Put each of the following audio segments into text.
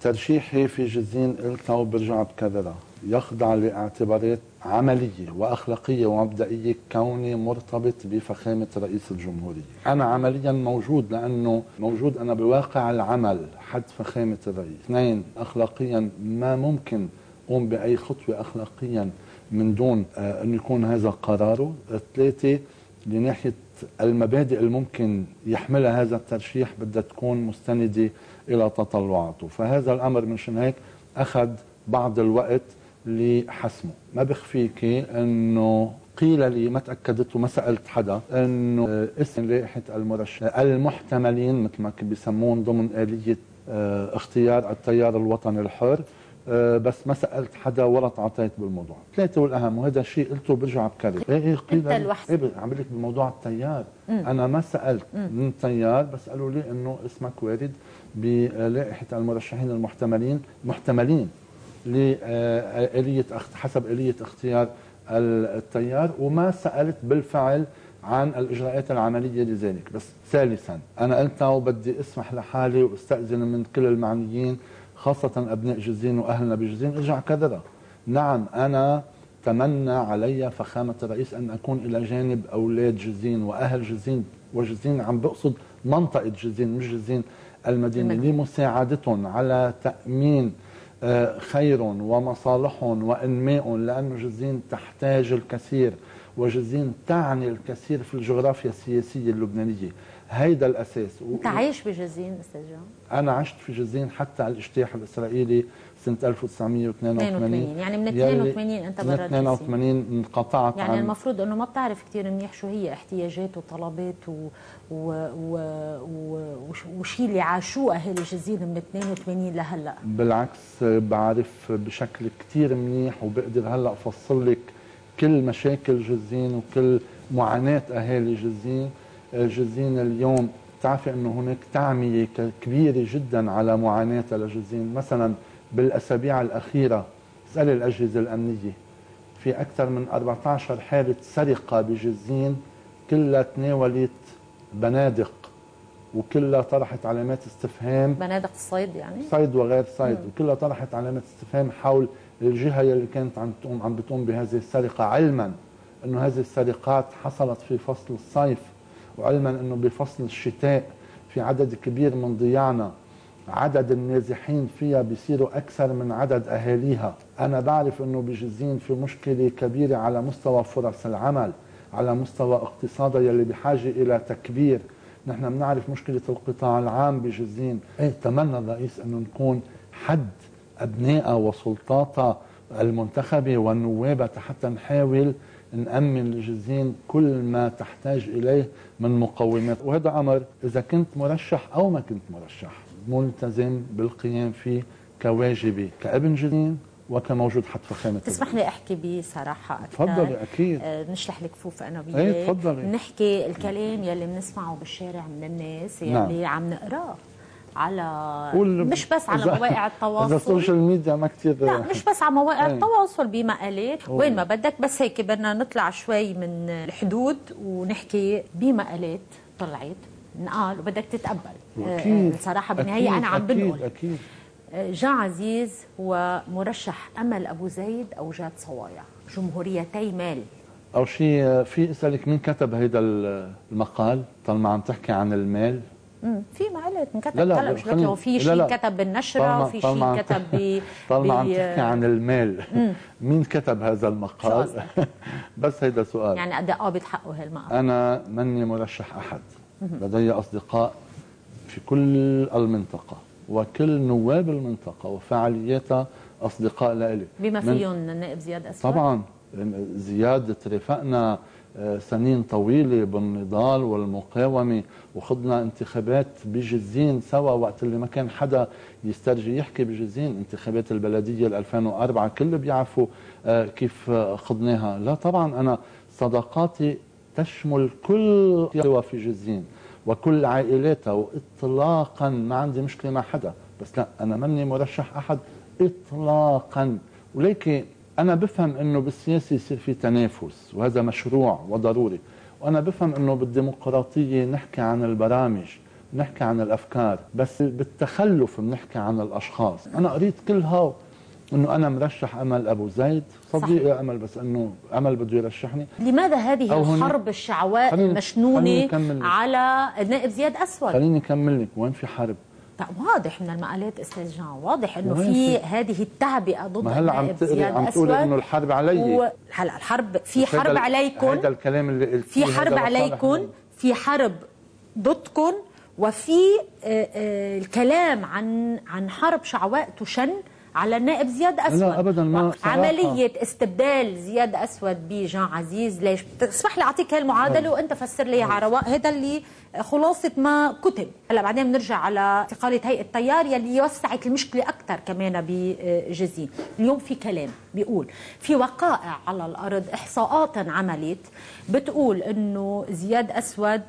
ترشيحي في جزين قلتها وبرجع بكررها، يخضع لاعتبارات عملية وأخلاقية ومبدئية كوني مرتبط بفخامة رئيس الجمهورية. أنا عمليا موجود لأنه موجود أنا بواقع العمل حد فخامة الرئيس. اثنين، أخلاقيا ما ممكن قوم بأي خطوة أخلاقيا من دون أن يكون هذا قراره. ثلاثة، لناحية المبادئ الممكن يحملها هذا الترشيح بدها تكون مستندة إلى تطلعاته، فهذا الأمر من هيك أخذ بعض الوقت لحسمه. ما بخفيك أنه قيل لي، ما تأكدت وما سألت حدا، أنه اسم لائحة المرشح المحتملين مثل ما بيسمون ضمن آلية اختيار التيار الوطني الحر، بس ما سألت حدا ولا تعاطيت بالموضوع. ثلاثة والأهم، وهذا الشيء قلته برجع بكرر، قيل لي عم بقول لك بموضوع التيار، أنا ما سألت من التيار، بس قالوا لي إنه اسمك وارد بلائحة المرشحين محتملين لآلية حسب آلية اختيار التيار، وما سألت بالفعل عن الإجراءات العملية لذلك. بس ثالثا، أنا قلتها وبدي أسمح لحالي واستأذن من كل المعنيين خاصة أبناء جزين وأهلنا بجزين، ارجع كذا. نعم، أنا تمنى علي فخامة الرئيس أن أكون إلى جانب أولاد جزين وأهل جزين، وجزين عم بقصد منطقة جزين مش جزين المدينة، لمساعدتهم على تأمين خير ومصالحهم وإنماء، لأن جزين تحتاج الكثير، وجزين تعني الكثير في الجغرافيا السياسية اللبنانية. هيدا الأساس. أنت عايش بجزين أستاذ جان؟ أنا عشت في جزين حتى الاجتياح الإسرائيلي سنة 1982. يعني من 82 أنت برا 82 انقطعت. يعني المفروض أنه ما بتعرف كثير منيح شو هي احتياجات وطلبات وشي اللي عاشوه أهل جزين من 82 لهلا. بالعكس، بعرف بشكل كثير منيح، وبقدر هلا أفصل لك كل مشاكل جزين وكل معاناة أهالي جزين. جزين اليوم تعرفي أنه هناك تعمية كبيرة جدا على معاناة لجزين. مثلا بالأسابيع الأخيرة اسألي الأجهزة الأمنية، في أكثر من 14 حالة سرقة بجزين، كلها تناولت بنادق وكلها طرحت علامات استفهام. بنادق الصيد يعني؟ صيد وغير صيد، وكلها طرحت علامات استفهام حول الجهة اللي كانت عم بتقوم بهذه السرقة، علما أنه هذه السرقات حصلت في فصل الصيف، وعلما أنه بفصل الشتاء في عدد كبير من ضياعنا عدد النازحين فيها بيصيروا أكثر من عدد أهاليها. أنا بعرف أنه بجزين في مشكلة كبيرة على مستوى فرص العمل، على مستوى اقتصادها يلي بحاجة إلى تكبير. نحن بنعرف مشكلة القطاع العام بجزين. تمنى الرئيس أنه نكون حد أبنائها وسلطاتها المنتخبة والنوابة حتى نحاول نأمن لجزين كل ما تحتاج إليه من مقومات. وهذا أمر إذا كنت مرشح أو ما كنت مرشح ملتزم بالقيام فيه كواجبي كابن جزين وكموجود حتى فخامة. تسمح لي أحكي بصراحة أكثر؟ تفضلي. أكيد. نشلح الكفوف أنا وياك. تفضلي. نحكي الكلام يلي بنسمعه بالشارع من الناس يلي عم نقراه على مش بس على مواقع التواصل. إذا السوشيال ميديا ما كثير. لا، مش بس على مواقع التواصل، بمقالات وين ما بدك، بس هيك بدنا نطلع شوي من الحدود ونحكي بمقالات طلعت نقال وبدك تتقبل. صراحة بالنهاية أنا عم بنقول أكيد. جان عزيز هو مرشح أمل أبو زيد أو جاد صوايع، جمهوريتي مال. أو شيء في أسألك مين كتب هيدا المقال طالما عم تحكي عن المال؟ في مقالات انكتب. لا مش لك، في شيء كتب بالنشرة وفي شيء كتب طالما عم تحكي عن المال مين كتب هذا المقال؟ بس هيدا سؤال. يعني قد قابض حقه هالمقال. أنا مني مرشح أحد، لدي أصدقاء في كل المنطقة وكل نواب المنطقة وفعالياتها أصدقاء لإلي، بما فيهم النائب زياد أسود. طبعا زياد ترافقنا سنين طويلة بالنضال والمقاومة، وخضنا انتخابات بجزين سوا وقت اللي ما كان حدا يسترجي يحكي بجزين. انتخابات البلدية 2004 كل بيعرفوا كيف خضناها. لا طبعا أنا صداقاتي تشمل كل قوى في جزين وكل عائلاتها، واطلاقا ما عندي مشكلة مع حدا، بس لا أنا مني مرشح أحد إطلاقا. ولكن أنا بفهم أنه بالسياسة يصير في تنافس وهذا مشروع وضروري، وأنا بفهم أنه بالديمقراطية نحكي عن البرامج بنحكي عن الافكار، بس بالتخلف بنحكي عن الاشخاص. انا قريت كلها انه انا مرشح امل ابو زيد صديقي امل، بس انه امل بده يرشحني. لماذا هذه الحرب الشعواء المشنونه على النائب زياد اسود؟ خليني اكمل لك. وين في حرب؟ واضح من المقالات استاذ جان، واضح انه في هذه التعبئه ضد النائب زياد اسود. عم تقولي انه الحرب علي. هلا الحرب، في حرب عليكم، هذا الكلام اللي قلتيه، في حرب عليكم، في حرب ضدكم، وفي الكلام عن حرب شعواء تشن على النائب زياد اسود. لا ابدا، ما عمليه استبدال زياد اسود بجان عزيز. ليش؟ اسمح لي اعطيك هالمعادله وانت فسر لي على رواق. هذا اللي خلاصه ما كتب. هلا بعدين بنرجع على استقاله هيئه التيار يلي وسعت المشكله اكثر كمان بجزين. اليوم في كلام بيقول في وقائع على الارض، احصاءات عملت بتقول انه زياد اسود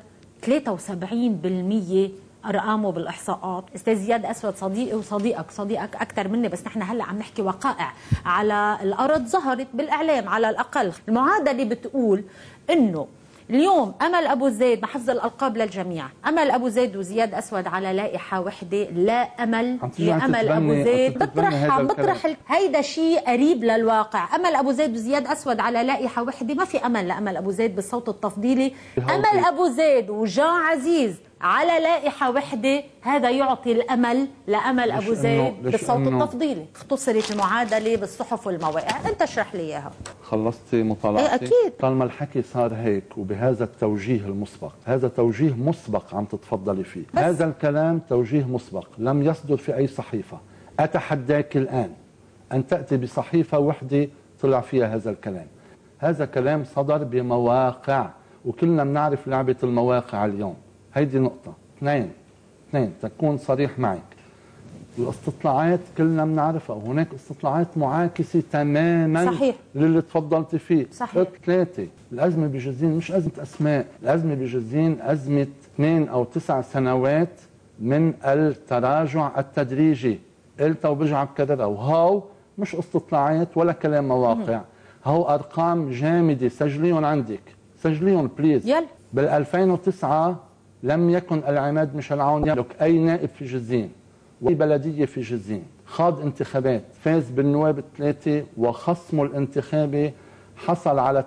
73% ارقامه بالاحصاءات. استاذ زياد اسود صديقي وصديقك اكثر مني، بس نحن هلا عم نحكي وقائع على الارض ظهرت بالاعلام. على الاقل المعادله بتقول انه اليوم امل ابو زيد، مع حفظ الالقاب للجميع، امل ابو زيد وزياد اسود على لائحه وحده. لا امل لامل ابو زيد. بطرح هيدا شيء قريب للواقع. امل ابو زيد وزياد اسود على لائحه وحده، ما في امل لامل ابو زيد بالصوت التفضيلي. امل ابو زيد وجان عزيز على لائحة وحدة، هذا يعطي الأمل لأمل أبو زيد بالصوت التفضيلي. اختصرت المعادلة بالصحف والمواقع. أنت اشرح لي إياها. خلصتي مطالعتي؟ ايه أكيد. طالما الحكي صار هيك وبهذا التوجيه المسبق، هذا توجيه مسبق عم تتفضلي فيه، هذا الكلام توجيه مسبق لم يصدر في أي صحيفة. أتحداك الآن أن تأتي بصحيفة وحدة طلع فيها هذا الكلام. هذا كلام صدر بمواقع، وكلنا بنعرف لعبة المواقع اليوم. هيدي نقطة. اثنين تكون صريح معك، الاستطلاعات كلنا بنعرفها، وهناك استطلاعات معاكسة تماما صحيح للي تفضلت فيه. صحيح. 3 الأزمة بجزين مش أزمة أسماء، الأزمة بجزين أزمة 2 أو 9 سنوات من التراجع التدريجي. قلتها وبرجع بكررها، وهو مش استطلاعات ولا كلام مواقع، هو أرقام جامدة. سجليهم عندك، سجليهم بليز. يلا. بال 2009 لم يكن العماد ميشيل عون يملك أي نائب في جزين وأي بلدية في جزين. خاض انتخابات، فاز بالنواب ال3 وخصمه الانتخابي حصل على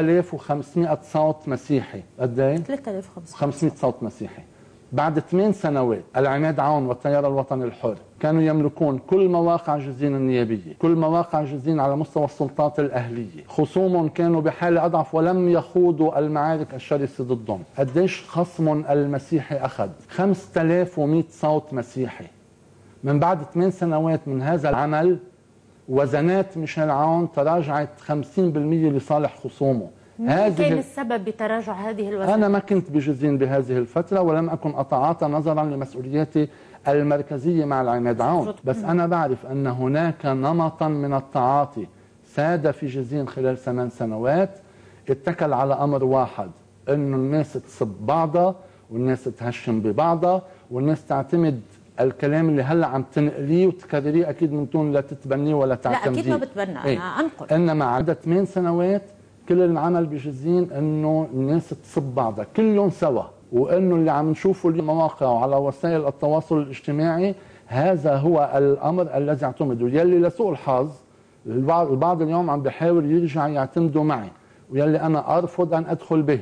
3500 صوت مسيحي. قد ايه؟ 3500 صوت مسيحي. بعد 8 سنوات العماد عون والتيار الوطني الحر كانوا يملكون كل مواقع جزين النيابية، كل مواقع جزين على مستوى السلطات الأهلية. خصومهم كانوا بحالة أضعف ولم يخوضوا المعارك الشرسة ضدهم. قديش خصم المسيحي أخذ؟ 5100 صوت مسيحي. من بعد 8 سنوات من هذا العمل وزنات ميشيل عون تراجعت 50% لصالح خصومه. مين كان السبب بتراجع هذه الوزنات؟ أنا ما كنت بجزين بهذه الفترة ولم أكن أتعاطى نظرا لمسؤولياتي المركزية مع العماد عون، بس أنا بعرف أن هناك نمطا من التعاطي ساد في جزين خلال 8 سنوات. اتكل على أمر واحد، أنه الناس تسب بعضها والناس تهشم ببعضها والناس تعتمد الكلام اللي هلا عم تنقليه وتكرريه. أكيد من دون لا تتبنيه ولا تعتمديه. لا أكيد ما بتبنى. أنا أنقل. إنما عدة 8 سنوات كل العمل بجزين انه الناس تصب بعضها كلهم سوا، وانه اللي عم نشوفه المواقع وعلى وسائل التواصل الاجتماعي هذا هو الامر الذي اعتمد، ويلي لسوء الحظ البعض اليوم عم بيحاول يرجع يعتمدوا معي، ويلي انا ارفض ان ادخل به.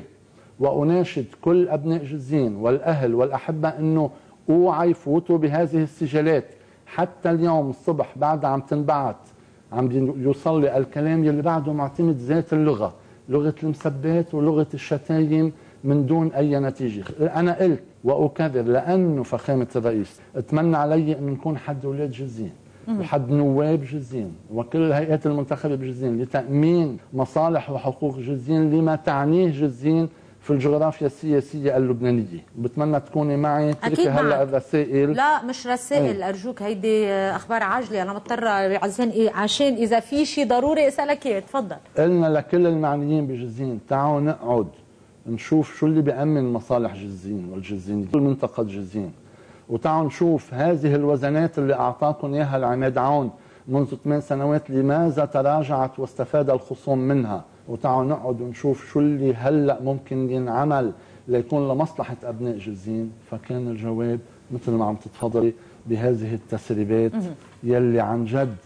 واناشد كل ابناء جزين والاهل والاحبه انه اوعى يفوتوا بهذه السجلات. حتى اليوم الصبح بعد عم تنبعت عم يوصل لي الكلام يلي بعده معتمد ذات اللغة، لغة المسبات ولغة الشتايم من دون أي نتيجة. أنا قلت وأكرر لأنه فخامة الرئيس اتمنى علي أن نكون حد أولاد جزين وحد نواب جزين وكل الهيئات المنتخبة بجزين لتأمين مصالح وحقوق جزين لما تعنيه جزين في الجغرافيا السياسية اللبنانية. بتمنى تكوني معي. أكيد هلا الرسائل. لا مش رسائل أرجوك، هيدي أخبار عاجلة. أنا مضطرة عشان إذا في شيء ضروري أسألك إياه. تفضل. قلنا لكل المعنيين بجزين تعالوا نقعد نشوف شو اللي بيأمن مصالح جزين والجزين كل منطقة جزين، وتعالوا نشوف هذه الوزنات اللي أعطاكم إياها العماد عون منذ 8 سنوات لماذا تراجعت واستفاد الخصوم منها، وتعالوا نقعد ونشوف شو اللي هلأ ممكن ينعمل ليكون لمصلحة أبناء جزين، فكان الجواب مثل ما عم تتفضلي بهذه التسريبات يلي عن جد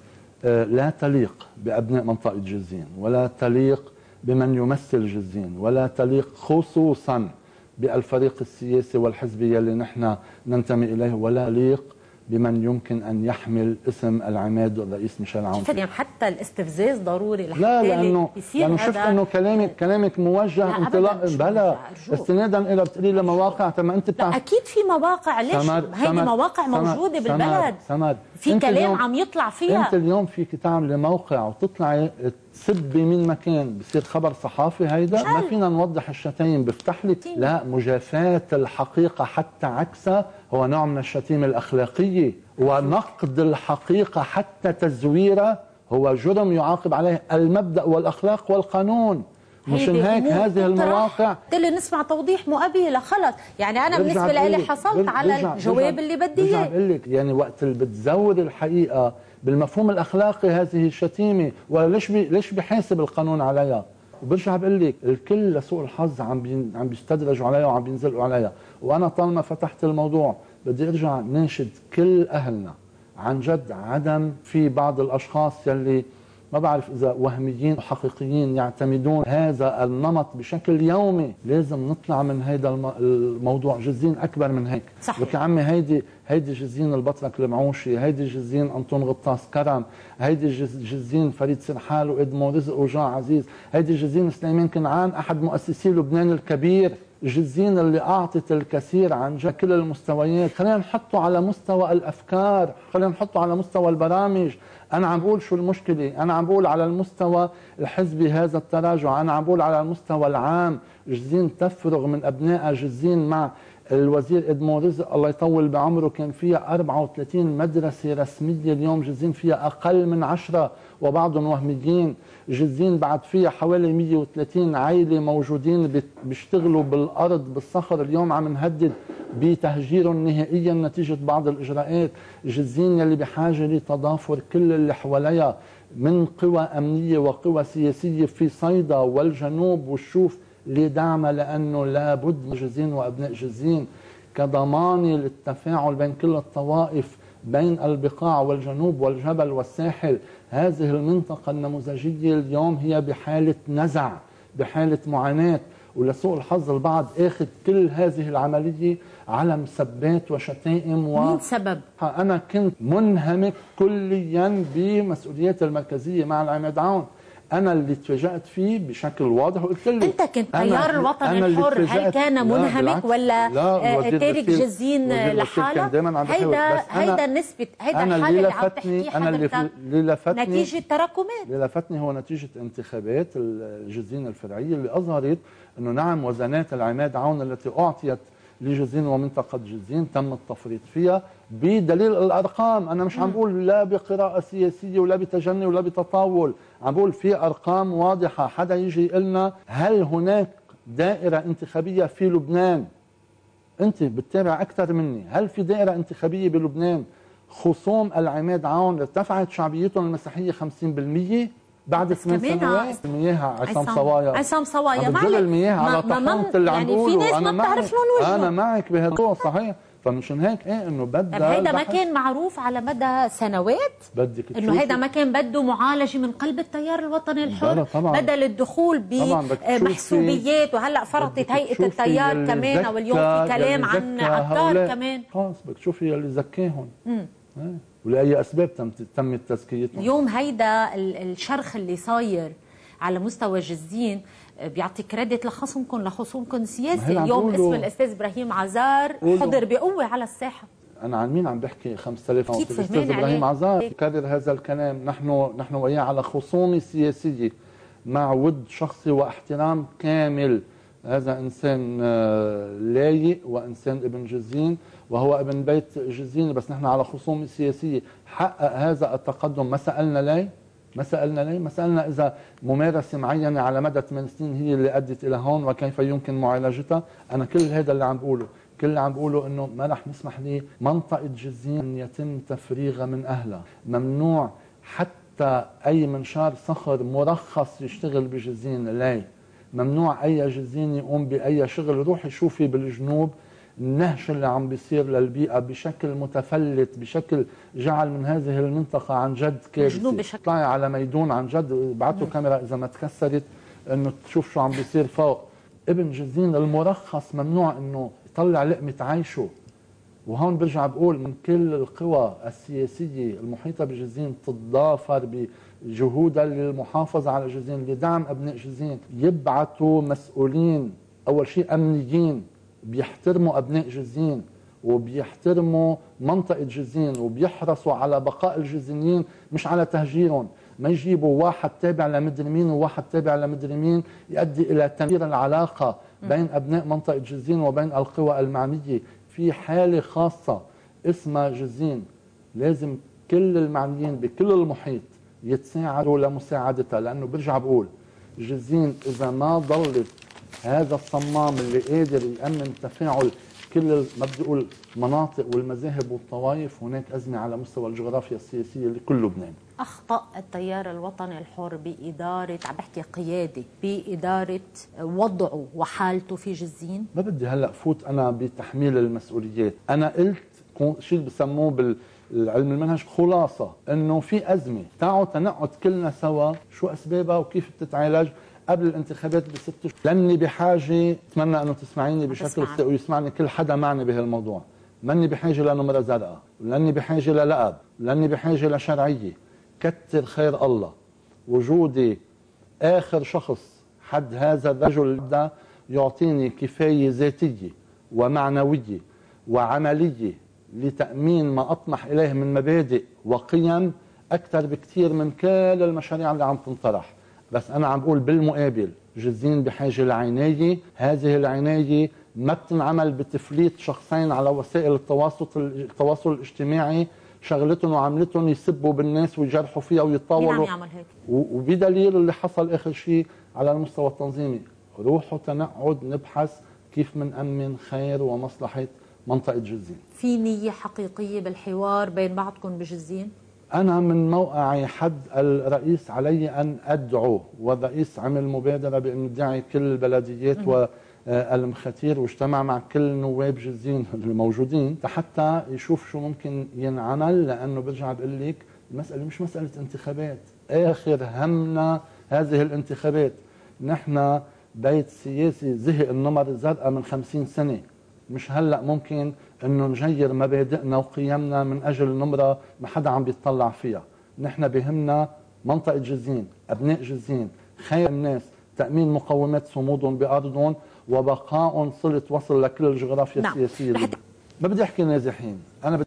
لا تليق بأبناء منطقة جزين، ولا تليق بمن يمثل جزين، ولا تليق خصوصا بالفريق السياسي والحزبي يلي نحن ننتمي إليه، ولا تليق بمن يمكن أن يحمل اسم العماد والرئيس ميشيل عون. يعني حتى الاستفزاز ضروري لحتى لا، لأنه شفت أنه كلامك موجه انطلاق بلا استنادا إلى بتقولي لي مواقع. طب ما أنت لا أكيد في مواقع، ليش؟ هيدي مواقع موجودة بالبلد، في كلام عم يطلع فيها. أنت اليوم فيك تعملي موقع وتطلعي تسبي من مكان بصير خبر صحافي، هيدا ما فينا نوضح الشتايم، بفتح لك لا، مجافاة الحقيقة حتى عكسها هو نوع من الشتيمة الأخلاقية، ونقد الحقيقة حتى تزويرها هو جرم يعاقب عليه المبدأ والأخلاق والقانون. مشان هيك هذه المواقع اللي نسمع توضيح مقابله خلص. يعني انا بالنسبه لي حصلت على الجواب اللي بدي اياه. بقول لك يعني وقت اللي بتزور الحقيقه بالمفهوم الاخلاقي هذه الشتيمه، وليش بيحاسب القانون عليها؟ وبرجع بقول لك الكل لسوء الحظ عم بيستدرجوا عليها وعم بينزلوا عليها. وانا طالما فتحت الموضوع بدي ارجع ناشد كل اهلنا عن جد عدم في بعض الاشخاص يلي ما بعرف إذا وهميين وحقيقيين يعتمدون هذا النمط بشكل يومي. لازم نطلع من هذا الموضوع. جزين أكبر من هيك. صحيح. لك يا عمي هيدي جزين البطرك المعوشي، هيدي جزين أنطون غطاس كرم، هيدي جزين فريد سرحال وإدمو رزق وجاع عزيز، هيدي جزين سليمان كنعان أحد مؤسسي لبنان الكبير. جزين اللي أعطت الكثير عن جد كل المستويات. خلينا نحطه على مستوى الأفكار، خلينا نحطه على مستوى البرامج. أنا عم بقول شو المشكلة، أنا عم بقول على المستوى الحزبي هذا التراجع، أنا عم بقول على المستوى العام. جزين تفرغ من أبناء جزين مع الوزير إدمو رزق الله يطول بعمره كان فيها 34 مدرسة رسمية، اليوم جزين فيها أقل من 10 وبعضهم وهميين. جزين بعد فيها حوالي 130 عائلة موجودين بيشتغلوا بالأرض بالصخر، اليوم عم نهدد بتهجيرهم نهائيا نتيجة بعض الإجراءات. جزين يلي بحاجة لتضافر كل اللي حواليها من قوى أمنية وقوى سياسية في صيدا والجنوب والشوف لدعمها، لأنه لابد من جزين وأبناء جزين كضمانة للتفاعل بين كل الطوائف بين البقاع والجنوب والجبل والساحل. هذه المنطقة النموذجية اليوم هي بحالة نزع، بحالة معاناة، ولسوء الحظ البعض اخذ كل هذه العملية على مسبات وشتائم. مين سبب؟ أنا كنت منهمك كليا بمسؤوليات المركزية مع العماد عون. أنا اللي تفاجأت فيه بشكل واضح وقلت له أنت كنت تيار الوطن الحر، هل كان منهمك ولا تارك جزين لحاله؟ هيدا النسبة، هيدا الحالة اللي عم تحكيه حضرتك نتيجة تراكمات. اللي لفتني هو نتيجة انتخابات الجزين الفرعية اللي أظهرت أنه نعم وزنات العماد عون التي أعطيت لجزين ومنطقة جزين تم التفريط فيها بدليل الأرقام. أنا مش عم بقول لا بقراءة سياسية ولا بتجني ولا بتطاول، عم بقول في أرقام واضحة. حدا يجي يقولنا هل هناك دائرة انتخابية في لبنان؟ أنت بتتابع أكثر مني. هل في دائرة انتخابية بلبنان خصوم العماد عون ارتفعت شعبيتهم المسيحية 50% بعد 8 سنوات؟ المياه عصام صوايا معلش المياه على طحنت اللي عم بقوله. في ناس ما بتعرف لون وجهه. أنا معك بهالموضوع صحيح. فمشان هيك انه بدها هيدا ما كان معروف على مدى سنوات، بدك انه هيدا ما كان بده معالجه من قلب التيار الوطني الحر بدل الدخول بمحسوبيات. وهلا فرضت هيئه التيار كمان، واليوم في كلام عن عطار كمان. خلص بدك تشوفي اللي زكاهم ولاي اسباب تمت تزكيتهم. اليوم هيدا الشرخ اللي صاير على مستوى جزين بيعطي كريدت لخصومكم السياسي. اليوم اسم الاستاذ ابراهيم عزار حضر بقوه على الساحه. انا عن مين عم بحكي؟ 5000 الاستاذ ابراهيم عزار يكرر هذا الكلام. نحن وياه على خصومه سياسيه مع ود شخصي واحترام كامل. هذا انسان لايق وانسان ابن جزين وهو ابن بيت جزين، بس نحن على خصومه سياسيه. حقق هذا التقدم. ما سالنا ليه؟ ما سألنا إذا ممارسة معينة على مدى 8 سنين هي اللي أدت إلى هون وكيف يمكن معالجتها. أنا كل هذا اللي عم بقوله، كل اللي عم بقوله إنه ما رح نسمح لمنطقة جزين يتم تفريغها من أهلها. ممنوع حتى أي منشار صخر مرخص يشتغل بجزين. ليه؟ ممنوع اي جزين يقوم باي شغل. روحي شوفي بالجنوب النهش اللي عم بيصير للبيئة بشكل متفلت، بشكل جعل من هذه المنطقة عن جد كارثة. طلعي على ميدون عن جد، ابعتوا كاميرا إذا ما تكسرت إنه تشوف شو عم بيصير فوق. ابن جزين المرخص ممنوع إنه يطلع لقمة عيشه. وهون برجع بقول من كل القوى السياسية المحيطة بجزين تتضافر بجهودها للمحافظة على جزين، لدعم أبناء جزين، يبعثوا مسؤولين أول شيء أمنيين بيحترموا أبناء جزين وبيحترموا منطقة جزين وبيحرصوا على بقاء الجزينيين مش على تهجيرهم. ما يجيبوا واحد تابع لمدري مين وواحد تابع لمدري مين يؤدي إلى تنوير العلاقة بين أبناء منطقة جزين وبين القوى المعنية. في حالة خاصة اسمها جزين، لازم كل المعنيين بكل المحيط يتساعدوا لمساعدتها، لأنه برجع بقول جزين إذا ما ضلت هذا الصمام اللي قادر يأمن تفاعل كل ما بدي اقول مناطق والمذاهب والطوائف، هناك أزمة على مستوى الجغرافيا السياسية لكل لبنان. أخطأ التيار الوطني الحر بإدارة، عم بحكي قيادة، بإدارة وضعه وحالته في جزين؟ ما بدي هلأ فوت أنا بتحميل المسؤوليات. أنا قلت شيء بسموه بالعلم المنهج خلاصة، إنه في أزمة، تعالوا تنقعد كلنا سوا شو أسبابها وكيف بتتعالج قبل الانتخابات ب6 اشهر. لاني بحاجه، اتمنى انه تسمعيني بشكل ويسمعني كل حدا معني بهالموضوع. ماني بحاجه لنمره زرقاء، لاني بحاجه للقب، لاني بحاجه لشرعيه. كتر خير الله وجودي اخر شخص حد هذا الرجل بدا يعطيني كفايه ذاتيه ومعنويه وعمليه لتامين ما اطمح اليه من مبادئ وقيم اكثر بكثير من كل المشاريع اللي عم تنطرح. بس أنا عم بقول بالمقابل جزين بحاجة لعناية. هذه العناية ما بتنعمل بتفليت شخصين على وسائل التواصل الاجتماعي شغلتهم وعملتهم يسبوا بالناس ويجرحوا فيها ويتطاولوا. مين عم يعمل هيك؟ وبدليل اللي حصل آخر شيء على المستوى التنظيمي. روحوا تنقعد نبحث كيف منأمن خير ومصلحة منطقة جزين. في نية حقيقية بالحوار بين بعضكم بجزين؟ أنا من موقعي حد الرئيس علي أن أدعو، والرئيس عمل مبادرة بأن يدعي كل البلديات والمخاتير واجتمع مع كل نواب جزين الموجودين حتى يشوف شو ممكن ينعمل. لأنه برجع بقول لك المسألة مش مسألة انتخابات، آخر همنا هذه الانتخابات. نحن بيت سياسي زهق النمر الزرقاء من 50 سنة، مش هلأ ممكن انه نغير مبادئنا وقيمنا من اجل نمره ما حدا عم بيطلع فيها. نحن بهمنا منطقه جزين، ابناء جزين، خير الناس، تامين مقومات صمودهم بارضهم وبقاء صله وصل لكل الجغرافيا السياسيه. ما بدي احكي نازحين، انا